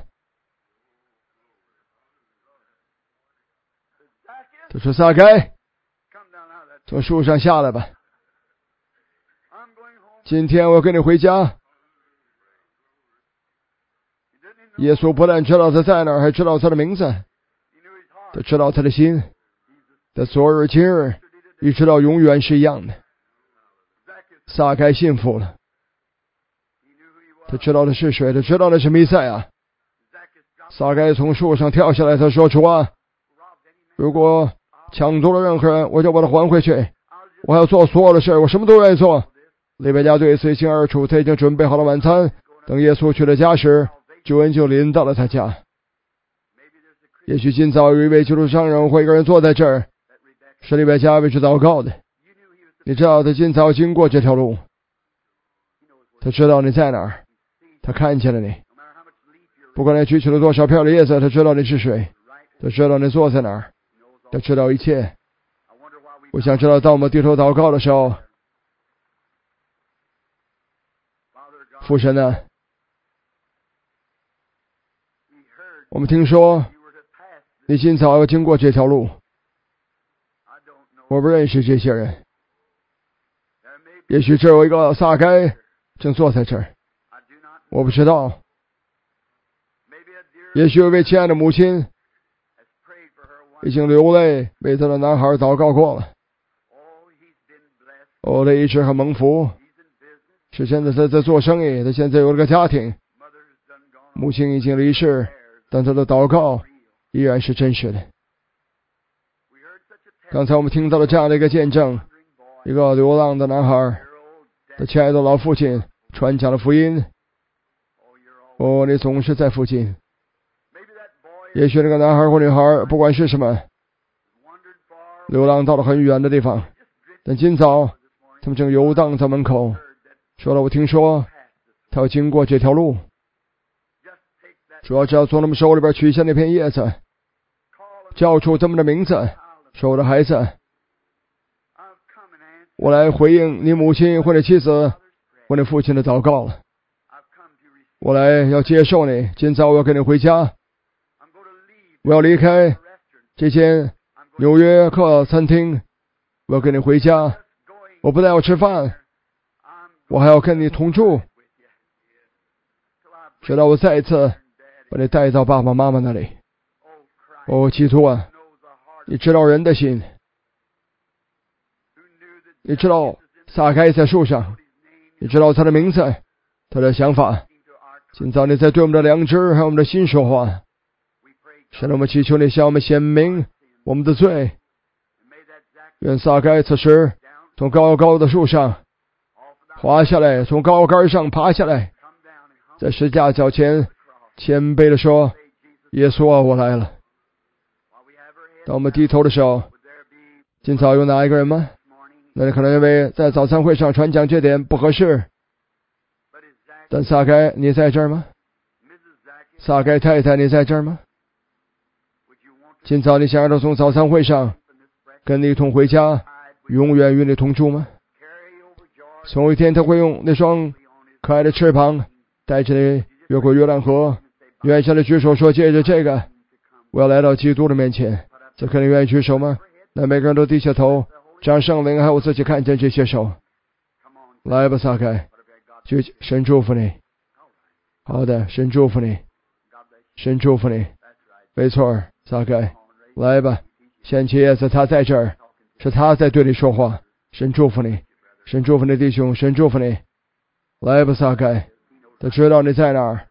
他说：“撒该，从树上下来吧，今天我要跟你回家。”耶稣不但知道他在哪儿，还知道他的名字，他知道他的心，他昨日今日一直到永远是一样的。撒该信服了，他知道的是谁，他知道的是弥赛亚。撒该从树上跳下来，他说：“主啊，如果抢夺了任何人，我就把他还回去，我还要做所有的事，我什么都愿意做。”利百加对此一清二楚，他已经准备好了晚餐，等耶稣去了家时，救恩就临到了他家。也许今早有一位基督商人或一个人坐在这儿，是利百加为之祷告的。你知道他今早经过这条路，他知道你在哪儿，他看见了你。不管你举起了多少片的叶子，他知道你是谁，他知道你坐在哪儿，他知道一切。我想知道，当我们低头祷告的时候，父神呢？我们听说你今早要经过这条路，我不认识这些人。也许只有一个撒该正坐在这儿，我不知道。也许有位亲爱的母亲已经流泪为他的男孩祷告过了。哦，他一直很蒙福，是现在他在做生意，他现在有了个家庭，母亲已经离世，但他的祷告依然是真实的。刚才我们听到了这样的一个见证，一个流浪的男孩，他亲爱的老父亲传讲了福音。哦，你总是在附近。也许那个男孩或女孩不管是什么，流浪到了很远的地方，但今早他们正游荡在门口，说了：“我听说他要经过这条路，主要只要从他们手里边取下那片叶子，叫出他们的名字，说我的孩子，我来回应你母亲或者妻子或者父亲的祷告了。我来要接受你，今早我要跟你回家，我要离开这间纽约客餐厅，我要跟你回家。我不但要吃饭，我还要跟你同住，直到我再一次把你带到爸爸妈妈那里。哦，基督啊，你知道人的心，你知道撒该在树上，你知道他的名字，他的想法。今早你在对我们的良知还有我们的心说话，神，我们祈求你向我们显明我们的罪。愿撒该此时从高高的树上滑下来，从高杆上爬下来，在十字架脚前谦卑地说：“耶稣啊，我来了。”当我们低头的时候，今早有哪一个人吗？那你可能认为在早餐会上传讲这点不合适，但撒该你在这儿吗？撒该太太你在这儿吗？今早你想让他从早餐会上跟你一同回家，永远与你同住吗？总有一天他会用那双可爱的翅膀带着你越过约旦河，愿意向你举手说，借着这个，我要来到基督的面前。这可能愿意举手吗？那每个人都低下头，让圣灵还有我自己看见这些手。来吧，撒该，举神祝福你。好的，神祝福你，神祝福你。没错，撒该，来吧，先起叶子，他在这儿，是他在对你说话。神祝福你，神祝福你弟兄，神祝福你。来吧，撒该，他知道你在哪儿，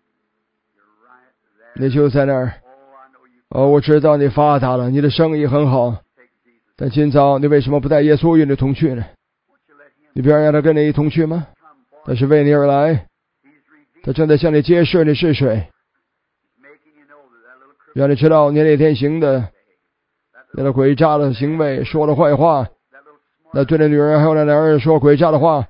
你就在那儿。哦，我知道你发达了，你的生意很好，但今早你为什么不带耶稣与你同去呢？你不要让他跟你一同去吗？他是为你而来，他正在向你揭示你是谁，让你知道你那天行的那个诡诈的行为，说的坏话，那对那女人还有那男人说诡诈的话，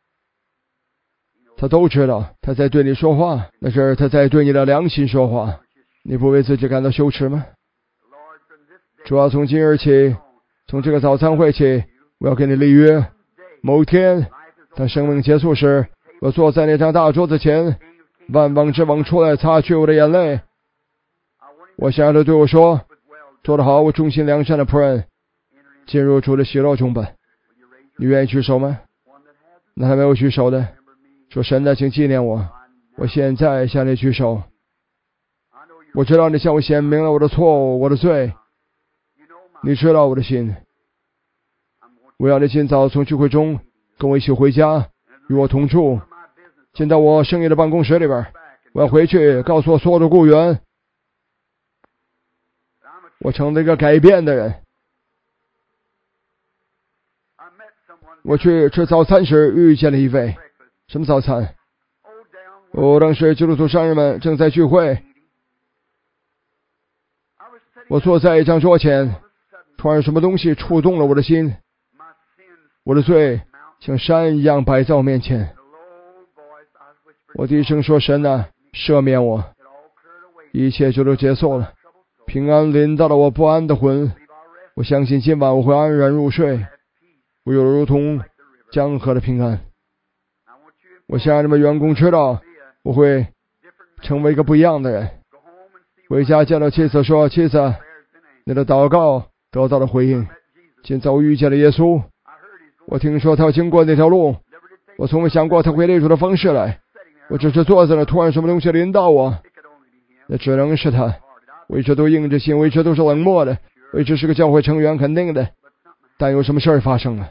他都知道，他在对你说话，那是他在对你的良心说话。你不为自己感到羞耻吗？主要从今日起，从这个早餐会起，我要跟你立约，某天当生命结束时，我坐在那张大桌子前，万王之王出来擦去我的眼泪。我想让他对我说，做得好，我忠心良善的仆人，进入主的喜乐中吧。你愿意举手吗？那还没有举手的，说神的，请纪念我，我现在向你举手。我知道你向我显明了我的错误，我的罪，你知道我的心。我要你今早从聚会中跟我一起回家，与我同住，进到我生意的办公室里边。我要回去告诉我所有的雇员，我成了一个改变的人。我去吃早餐时遇见了一位，什么早餐？我当时基督徒商人们正在聚会，我坐在一张桌前，突然什么东西触动了我的心，我的罪像山一样摆在我面前。我低声说，神啊，赦免我，一切就都结束了，平安临到了我不安的魂。我相信今晚我会安然入睡，我有如同江河的平安。我想让你们员工知道，我会成为一个不一样的人。回家见到妻子说，妻子，你的祷告得到了回应，今早遇见了耶稣。我听说他要经过那条路，我从未想过他会列出的方式来。我只是坐在那，突然什么东西临到我，那只能是他。我一直都硬着心，我一直都是冷漠的，我一直是个教会成员，肯定的，但有什么事儿发生了。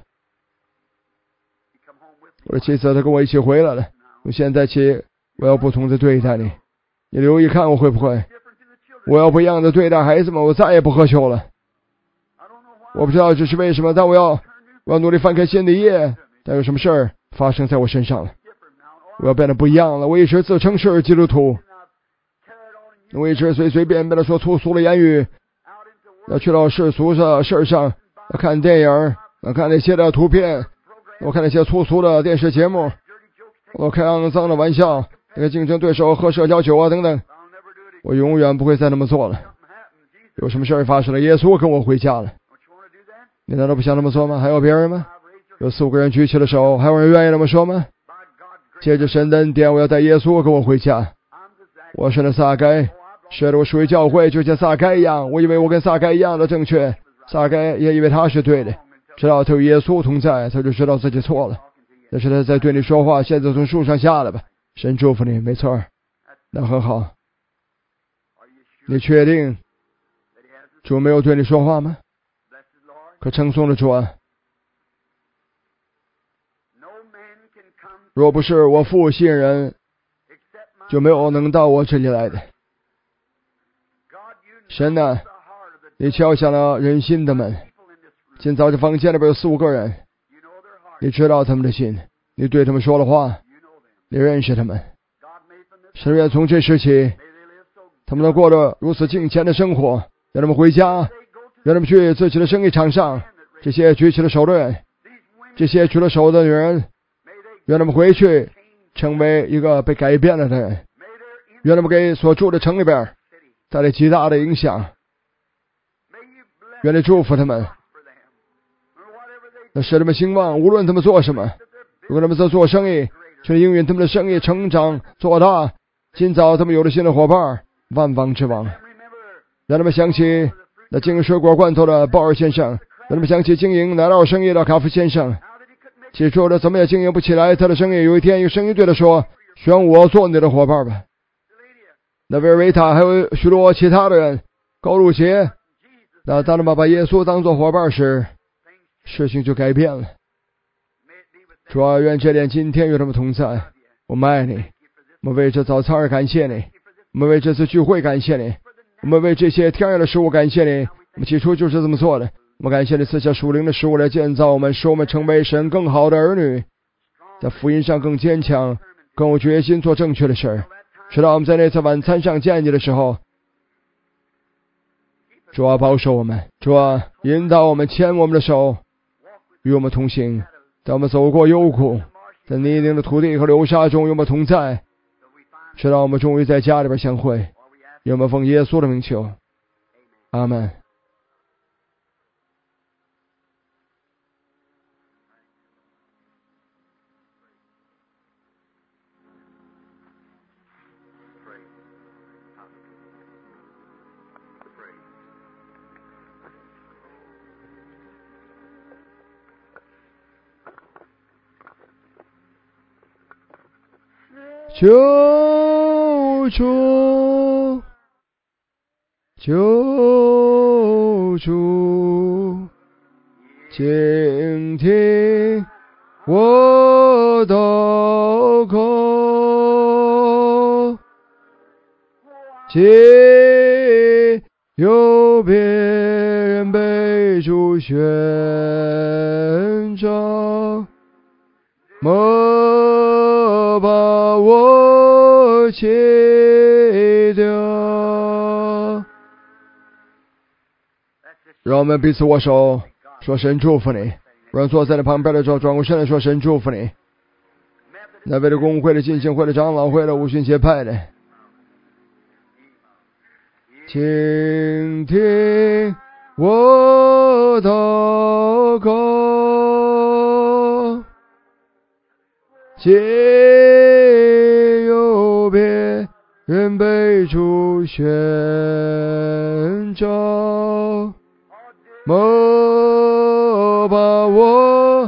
我的妻子她跟我一起回来了，从现在起我要不同的对待你，你留意看我会不会，我要不一样的对待孩子们，我再也不喝酒了。我不知道这是为什么，但我要我要努力翻开新的一页，但有什么事儿发生在我身上了，我要变得不一样了。我一直自称是基督徒，我一直随随便便的说粗俗的言语，要去到世俗的事上，要看电影，要看那些的图片，我看那些粗俗的电视节目，我开肮脏的玩笑，那个竞争对手喝社交酒啊等等，我永远不会再那么做了。有什么事儿发生了，耶稣跟我回家了，你难道不想那么做吗？还有别人吗？有四五个人举起了手，还有人愿意那么说吗？借着神的恩典，我要带耶稣跟我回家。我是那撒该，是的，我属于教会，就像撒该一样，我以为我跟撒该一样的正确，撒该也以为他是对的，直到他有耶稣同在，他就知道自己错了。但是他在对你说话，现在从树上下来吧，神祝福你，没错，那很好。你确定主没有对你说话吗？可称颂的主啊，若不是我父信人，就没有能到我这里来的。神啊，你敲响了人心的门，今早这房间里边有四五个人，你知道他们的心，你对他们说了话，你认识他们。神愿从这时起，他们能过着如此敬虔的生活，让他们回家，让他们去自己的生意场上，这些举起了手的人，这些举了手的女人，让他们回去成为一个被改变了的人，让他们给所住的城里边带来极大的影响，愿你祝福他们，那使他们兴旺，无论他们做什么，如果他们在做生意，去应允他们的生意成长做大， 今早他们有了新的伙伴，万王之王。让他们想起那经营水果罐头的鲍尔先生，让他们想起经营奶酪生意的卡夫先生。起初他怎么也经营不起来他的生意，有一天有声音对他说，选我做你的伙伴吧。那维尔维塔还有许多其他的人，高路杰，那当他们把耶稣当作伙伴时，事情就改变了。主啊，愿这点今天与他们同在。我们爱你，我们为这早餐而感谢你，我们为这次聚会感谢你，我们为这些天然的食物感谢你。我们起初就是这么做的。我们感谢你赐下属灵的食物来建造我们，使我们成为神更好的儿女，在福音上更坚强，更有决心做正确的事儿。直到我们在那次晚餐上见你的时候，主啊，保守我们，主啊，引导我们，牵我们的手，与我们同行。在我们走过幽谷，在泥泞的土地和流沙中与我们同在，直到我们终于在家里边相会。愿我们奉耶稣的名求，阿门。救主，救主，请听我祷告，既有别人被主选召，莫把我弃掉。让我们彼此握手，说神祝福你。让坐在你旁边的时候转过身来说神祝福你。那为了公会的、浸信会的、长老会的、五旬节派的，请听我祷告，皆有别人被主选召，莫把我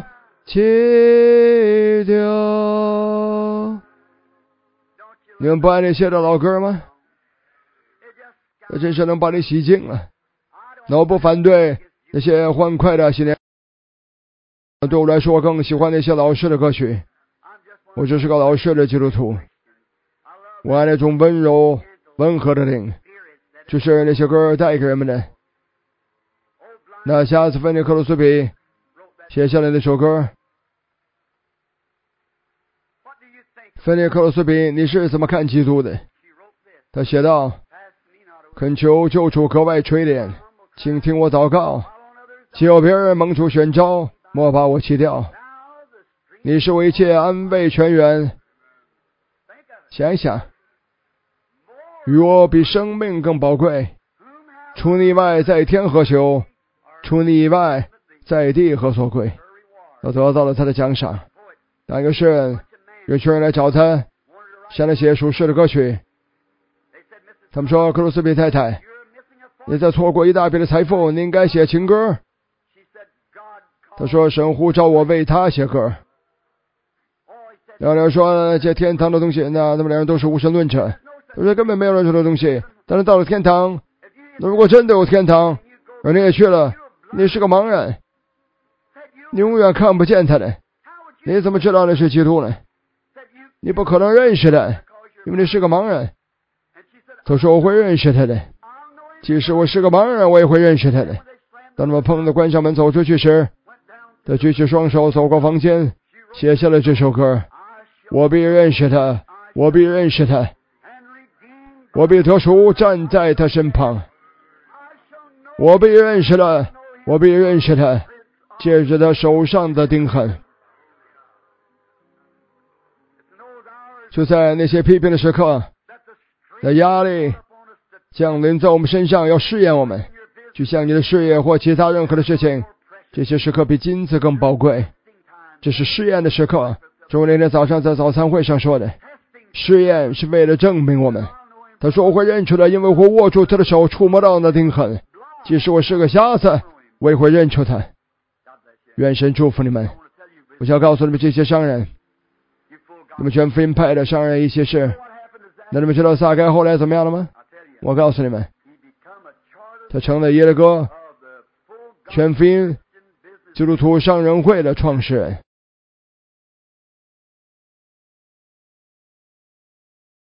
弃掉。你们不爱那些的老歌吗？那真是能把你洗净了。那我不反对那些欢快的新年，对我来说我更喜欢那些老式的歌曲。我只是个老式的基督徒，我爱那种温柔温和的灵，就是那些歌带给人们的。那下次芬尼克鲁斯比写下来那首歌，芬尼克鲁斯比，你是怎么看基督的？他写道，恳求救主格外垂怜，请听我祷告，既有别人蒙主选召，莫把我弃掉。你是我一切安慰泉源，想一想，与我比生命更宝贵。除你以外，在天何求？除你以外，在地何所贵？都得到了他的奖赏。当一个诗人，有群人来找他，向他写属世的歌曲。他们说，克鲁斯比太太，你在错过一大笔的财富，你应该写情歌。他说，神呼召我为他写歌。然后说，这天堂的东西，那他们两人都是无神论者，他说根本没有任何的东西。但是到了天堂，那如果真的有天堂，而你也去了，你是个盲人，你永远看不见他的，你怎么知道那是基督呢？你不可能认识的，因为你是个盲人。他说我会认识他的，即使我是个盲人，我也会认识他的。当他们砰的关上门走出去时，他举起双手走过房间，写下了这首歌。我必认识他，我必认识他，我必得赎，站在他身旁。我必认识他，我必认识他，借着他手上的钉痕。就在那些批评的时刻，那压力降临在我们身上，要试验我们，就像你的事业或其他任何的事情，这些时刻比金子更宝贵。这是试验的时刻。就我那天早上在早餐会上说的， 试验是为了证明我们。他说我会认出他，因为我握住他的手，触摸到那钉痕。即使我是个瞎子，我也会认出他。愿神祝福你们。我想告诉你们这些商人，你们全福音派的商人一些事。那你们知道撒该后来怎么样了吗？我告诉你们，他成了耶勒哥全福音基督徒商人会的创始人。